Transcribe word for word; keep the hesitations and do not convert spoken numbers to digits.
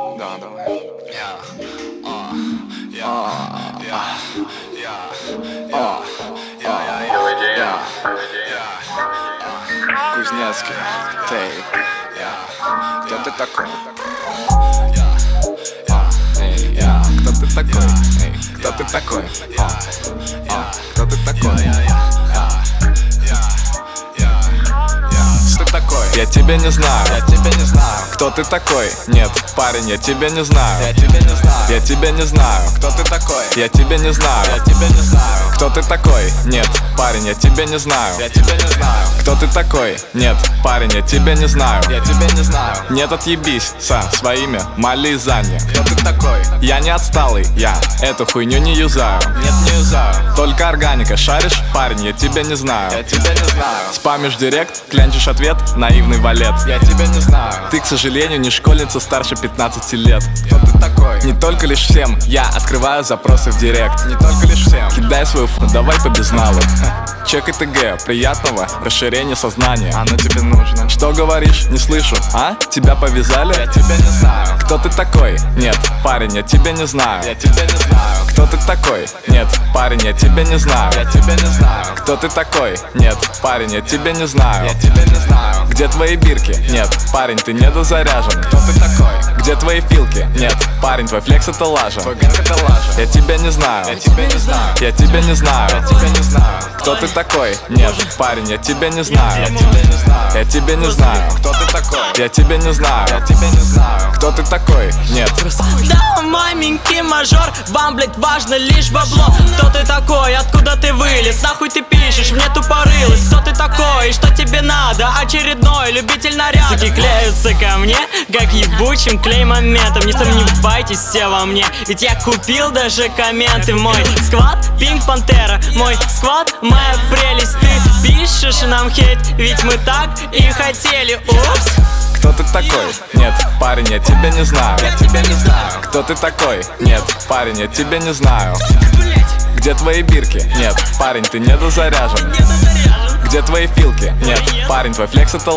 Да, давай. Кузнецкий, тейп. Кто ты такой? Эй, кто ты такой? Эй, кто ты такой? Кто ты такой? Что ты такой? Я тебя не знаю. Я тебя не знаю. Кто ты такой? Нет, парень, я тебя не знаю. Я тебя не знаю. Я тебя не знаю. Кто ты такой? Я тебя не знаю. Я тебя не знаю. Кто ты такой? Нет, парень, я тебя не знаю. Я тебя не знаю. Кто ты такой? Нет, парень, я тебя не знаю. Я тебя не знаю. Нет, отъебись со своими мализанья. Кто ты такой? Я не отсталый, я эту хуйню не юзаю. Нет, не юзаю. Только органика, шаришь? Парень, я тебя не знаю. Я тебя не знаю. Спамишь директ, клянчишь ответ, наивный валет. Я тебя не знаю. Ты, к сожалению, не школьница старше пятнадцати лет. Кто ты такой? Не только лишь всем я открываю запросы в директ. Не только лишь всем. Кидай свою фу, давай по безналу. Чек и ТГ, приятного расширения сознания. Оно тебе нужно. Что говоришь? Не слышу. А? Тебя повязали? Я тебя не знаю. Кто ты такой? Нет, парень, я тебя не знаю. Я тебя не знаю. Кто ты такой? Нет, парень, я тебя не знаю. Я тебя не знаю. Кто ты такой? Нет, парень, я тебя не знаю. Я тебя не знаю. Где твои бирки? Нет, парень, ты недозаряжен. Кто ты такой? Где твои филки? Нет, парень, твой флекс это лажа. Твой бирк это лажа. Я тебя не знаю. Я тебя не знаю. Я тебя не знаю. Я тебя не знаю. Кто ты такой? Нет, парень, я тебя не знаю. Я тебя не знаю. Я тебя не знаю. Кто ты такой? Я тебя не знаю. Я тебя не знаю. Кто ты такой? Нет. Да, маменький мажор, вам, блять, важно лишь бабло. Кто ты такой? Откуда ты вылез? Нахуй ты пишешь? Мне тупорылось. Кто ты такой? И что тебе надо? Очередной любитель наряда. Суки клеются ко мне, как ебучим клей-моментом. Не сомневайтесь все во мне, ведь я купил даже комменты. Мой сквад, Пинк Пантера, мой сквад, моя прелесть. Ты пишешь нам хейт, ведь мы так и хотели. Упс. Кто ты такой? Нет, парень, я тебя не знаю. Я тебя не знаю. Кто ты такой? Нет, парень, я тебя не знаю. Где твои бирки? Нет, парень, ты недозаряжен. Где твои филки? Нет, парень, твой флекс это